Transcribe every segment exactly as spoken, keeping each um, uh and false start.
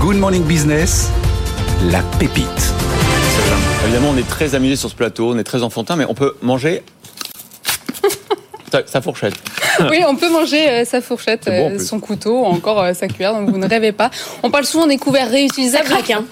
Good Morning Business, la pépite. Évidemment, on est très amusés sur ce plateau, on est très enfantin, mais on peut manger sa, sa fourchette. Oui, on peut manger euh, sa fourchette, bon, euh, son couteau, ou encore euh, sa cuillère, donc vous ne rêvez pas. On parle souvent des couverts réutilisables. Ça craque, hein.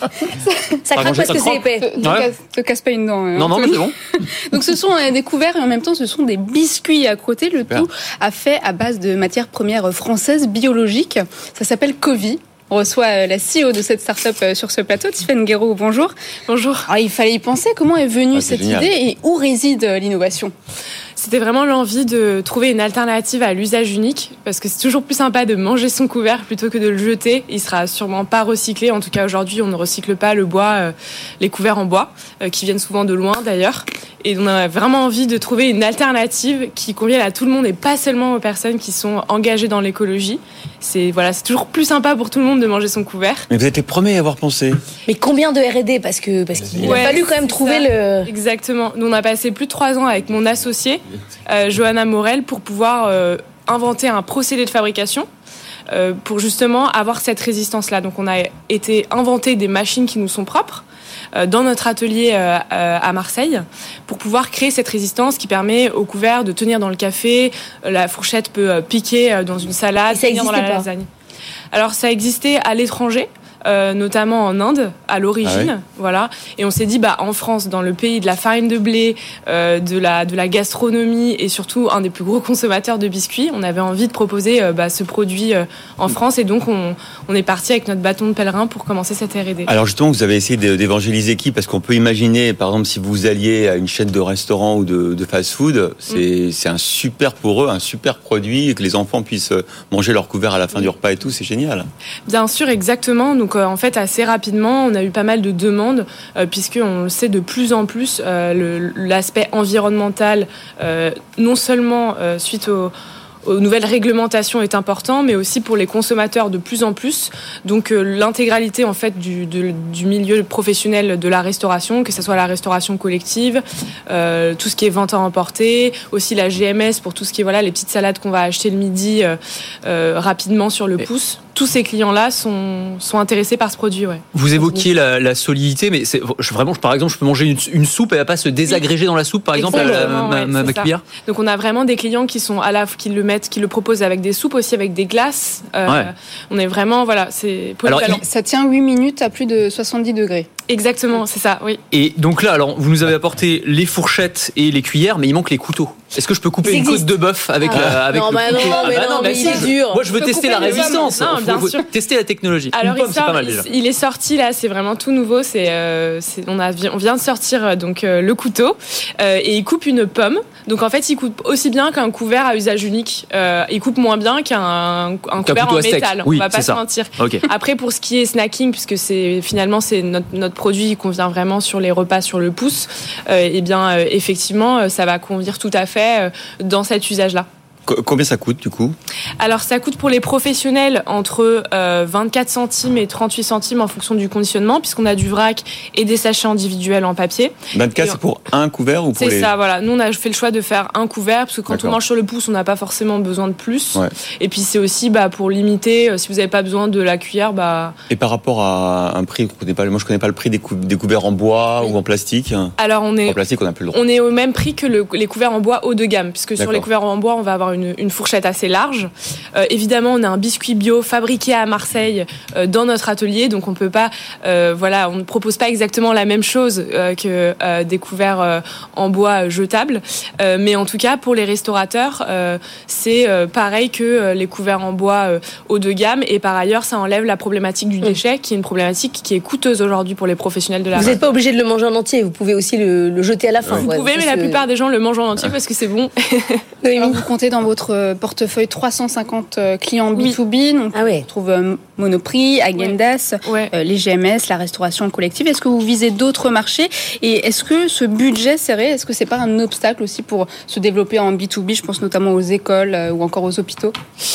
Ça craque parce que c'est épais. Te, te, Ouais. casse, te casse pas une dent. euh, Non, non, mais c'est bon. Donc ce sont euh, des couverts et en même temps ce sont des biscuits à côté. Le Super. tout a fait à base de matières premières françaises biologiques. Ça s'appelle Covy. On reçoit euh, la C E O de cette start-up euh, sur ce plateau, Tiffaine Guéraud. Bonjour. Bonjour. Alors, il fallait y penser. Comment est venue Ah, c'est cette génial. idée et où réside euh, l'innovation ? C'était vraiment l'envie de trouver une alternative à l'usage unique, parce que c'est toujours plus sympa de manger son couvert plutôt que de le jeter. Il sera sûrement pas recyclé. En tout cas, aujourd'hui, on ne recycle pas le bois, euh, les couverts en bois, euh, qui viennent souvent de loin d'ailleurs. Et on a vraiment envie de trouver une alternative qui convienne à tout le monde et pas seulement aux personnes qui sont engagées dans l'écologie. C'est voilà, c'est toujours plus sympa pour tout le monde de manger son couvert. Mais vous êtes les premiers à avoir pensé. Mais combien de R et D ? Parce que parce qu'il Ouais, a fallu quand même c'est trouver ça. le. Exactement. Nous, on a passé plus de trois ans avec mon associé, euh, Johanna Morel, pour pouvoir euh, inventer un procédé de fabrication euh, pour justement avoir cette résistance-là. Donc, on a été inventer des machines qui nous sont propres euh, dans notre atelier euh, euh, à Marseille pour pouvoir créer cette résistance qui permet au couvert de tenir dans le café. La fourchette peut euh, piquer euh, dans une salade, Et ça tenir dans la existait pas. lasagne. Alors, ça existait à l'étranger. Euh, notamment en Inde à l'origine, Ah ouais. voilà. Et on s'est dit, bah en France, dans le pays de la farine de blé, euh, de la de la gastronomie et surtout un des plus gros consommateurs de biscuits, on avait envie de proposer euh, bah, ce produit euh, en France et donc on on est parti avec notre bâton de pèlerin pour commencer cette R et D. Alors justement, vous avez essayé de- d'évangéliser qui ? Parce qu'on peut imaginer, par exemple, si vous alliez à une chaîne de restaurant ou de, de fast-food, c'est c'est un super pour eux, un super produit, et que les enfants puissent manger leur couvert à la fin du repas et tout, c'est génial. Bien sûr, exactement. Donc euh, en fait, assez rapidement, on a eu pas mal de demandes, euh, puisqu'on le sait de plus en plus, euh, le- l'aspect environnemental, euh, non seulement euh, suite au aux nouvelles réglementations est important, mais aussi pour les consommateurs de plus en plus. Donc euh, l'intégralité en fait du, de, du milieu professionnel de la restauration, que ce soit la restauration collective, euh, tout ce qui est vente à emporter, aussi la G M S pour tout ce qui est voilà les petites salades qu'on va acheter le midi euh, euh, rapidement sur le Et- pouce. Tous ces clients-là sont sont intéressés par ce produit, ouais. Vous évoquiez la, la solidité, mais c'est, je, vraiment, je- par exemple, je peux manger une, une soupe et elle va pas se désagréger dans la soupe, par exemple, la- la- Exactement, ma, ouais, ma- c'est ma ça. cuillère. Donc on a vraiment des clients qui sont à la qui le mettent, qui le proposent avec des soupes aussi avec des glaces. Euh, Ouais. On est vraiment voilà, c'est Alors, polyvalent. Ça tient huit minutes à plus de soixante-dix degrés. Exactement, c'est ça, oui. Et donc là, alors, vous nous avez apporté les fourchettes et les cuillères, mais il manque les couteaux. Est-ce que je peux couper Ça une existe. côte de bœuf avec, Ah. la, avec Non, le bah couteau non, mais non, mais si, il est je- dur. Moi, je veux On peut tester la couper les pommes. résistance. Non, Faut- bien faut sûr. tester la technologie. Alors une pomme, il, c'est sort- pas mal déjà. il est sorti là, c'est vraiment tout nouveau. C'est, euh, c'est on a on vient de sortir euh, donc euh, le couteau euh, et il coupe une pomme. Donc en fait, il coupe aussi bien qu'un couvert à usage unique. Euh, il coupe moins bien qu'un un Qu'un couvert couteau en à steak. métal. Oui, on va pas c'est se ça. mentir. Ok. Après, pour ce qui est snacking, puisque c'est finalement c'est notre, notre produit qu'on vient vraiment sur les repas sur le pouce, euh, et bien euh, effectivement, euh, ça va convenir tout à fait euh, dans cet usage-là. Co- Combien ça coûte du coup ? Alors ça coûte pour les professionnels entre euh, vingt-quatre centimes et trente-huit centimes en fonction du conditionnement, puisqu'on a du vrac et des sachets individuels en papier. vingt-quatre, Et c'est pour un couvert ou pour C'est les... ça, voilà. Nous, on a fait le choix de faire un couvert, parce que quand D'accord. on mange sur le pouce, on n'a pas forcément besoin de plus. Ouais. Et puis c'est aussi bah, pour limiter, euh, si vous n'avez pas besoin de la cuillère, bah... Et par rapport à un prix, vous connaissez pas, moi je connais pas le prix des, cou- des couverts en bois ou en plastique. Alors on En est... plastique, on n'a plus le droit. On est au même prix que le- les couverts en bois haut de gamme, puisque sur D'accord. les couverts en bois, on va avoir une, une fourchette assez large. Euh, évidemment, on a un biscuit bio fabriqué à Marseille euh, dans notre atelier, donc on peut pas, euh, voilà, on ne propose pas exactement la même chose euh, que euh, des couverts euh, en bois jetables, euh, mais en tout cas pour les restaurateurs, euh, c'est euh, pareil que euh, les couverts en bois euh, haut de gamme, et par ailleurs, ça enlève la problématique du déchet, qui est une problématique qui est coûteuse aujourd'hui pour les professionnels de la Vous n'êtes pas obligé de le manger en entier, vous pouvez aussi le, le jeter à la fin. Vous Ouais, pouvez, mais la c'est- plupart des gens le mangent en entier parce que c'est bon. Alors, vous comptez dans votre portefeuille trois cent cinquante clients Oui. B deux B. Donc Ah ouais. on trouve euh, Monoprix, Häagen-Dazs, Ouais. euh, les G M S, la restauration collective. Est-ce que vous visez d'autres marchés ? Et est-ce que ce budget serré, est-ce que c'est pas un obstacle aussi pour se développer en B deux B ? Je pense notamment aux écoles euh, ou encore aux hôpitaux.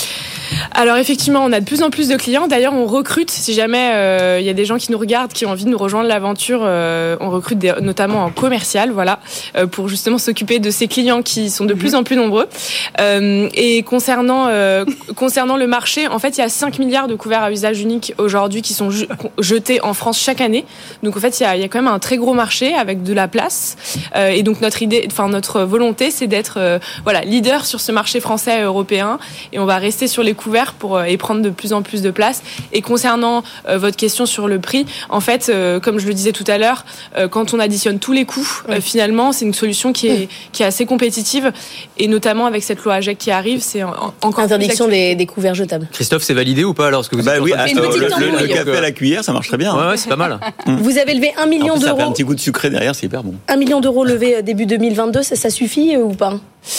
Alors effectivement, on a de plus en plus de clients. D'ailleurs, on recrute. Si jamais il euh, y a des gens qui nous regardent, qui ont envie de nous rejoindre l'aventure, euh, on recrute des, notamment en commercial, voilà, euh, pour justement s'occuper de ces clients qui sont de plus en plus nombreux. Euh, et concernant euh, concernant le marché, en fait, il y a cinq milliards de couverts à usage unique aujourd'hui qui sont ju- jetés en France chaque année. Donc en fait, il y a, il y a quand même un très gros marché avec de la place. Euh, et donc notre idée, enfin notre volonté, c'est d'être euh, voilà leader sur ce marché français et européen. Et on va rester sur les couverts pour euh, et prendre de plus en plus de place. Et concernant euh, votre question sur le prix, en fait, euh, comme je le disais tout à l'heure, euh, quand on additionne tous les coûts, euh, finalement, c'est une solution qui est qui est assez compétitive. Et notamment avec cette loi AGEC qui arrive, c'est en, encore interdiction des, des couverts jetables. Christophe, c'est validé ou pas alors ce que vous Bah êtes oui, en train de ah, dire le, le, tambouille. le café à la cuillère, ça marche très bien. Ouais, ouais, c'est pas mal. Vous avez levé un million En plus, ça fait un d'euros. petit goût de sucré derrière, c'est hyper bon. Un million d'euros levé début deux mille vingt-deux, ça, ça suffit euh, ou pas?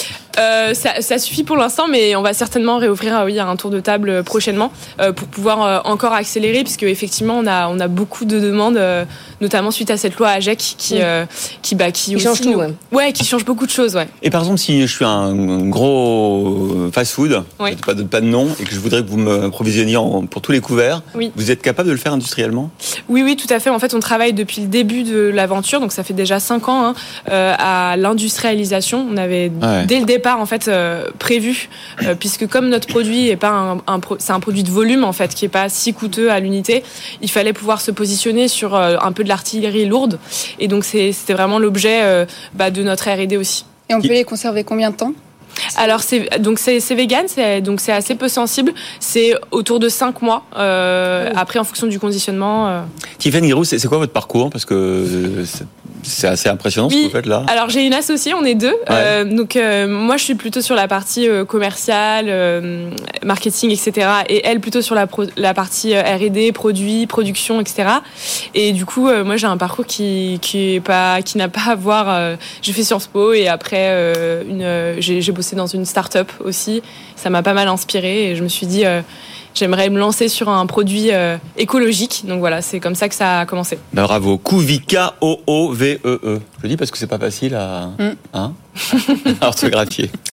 Euh, ça, ça suffit pour l'instant, mais on va certainement réouvrir euh, oui, un tour de table euh, prochainement euh, pour pouvoir euh, encore accélérer, puisque effectivement on a on a beaucoup de demandes, euh, notamment suite à cette loi AGEC qui Oui. euh, qui bah qui, Qui aussi change tout, nous- ouais. ouais, qui change beaucoup de choses, ouais. Et par exemple, si je suis un gros fast-food, Oui. pas de pas de nom, et que je voudrais que vous me provisionniez en- pour tous les couverts, Oui. vous êtes capable de le faire industriellement? Oui, oui, tout à fait. En fait, on travaille depuis le début de l'aventure, donc ça fait déjà cinq ans, hein, euh, à l'industrialisation. On avait Ouais. dès le départ en fait euh, prévu, euh, puisque comme notre produit est pas un, un pro- c'est un produit de volume en fait, qui est pas si coûteux à l'unité, il fallait pouvoir se positionner sur euh, un peu de l'artillerie lourde, et donc c'est, c'était vraiment l'objet euh, bah, de notre R et D aussi. Et on peut les conserver combien de temps? Alors c'est donc c'est c'est vegan, c'est donc c'est assez peu sensible, c'est autour de cinq mois. Euh, après en fonction du conditionnement. Euh... Tiffany Guiraud, c'est c'est quoi votre parcours? Parce que euh, c'est- c'est assez impressionnant ce Oui. que vous faites là. Alors j'ai une associée, on est deux. Euh, donc euh, moi je suis plutôt sur la partie euh, commerciale, euh, marketing, et cetera. Et elle plutôt sur la pro- la partie euh, R et D, produits, production, et cetera. Et du coup euh, moi j'ai un parcours qui qui est pas qui n'a pas à voir. Euh, j'ai fait Sciences Po et après euh, une euh, j'ai, j'ai bossé dans une start-up aussi. Ça m'a pas mal inspirée et je me suis dit euh, j'aimerais me lancer sur un produit euh, écologique. Donc voilà, c'est comme ça que ça a commencé. Ben, bravo. Couvi, K O O V E E. Je le dis parce que c'est pas facile à, Mm. hein, à orthographier.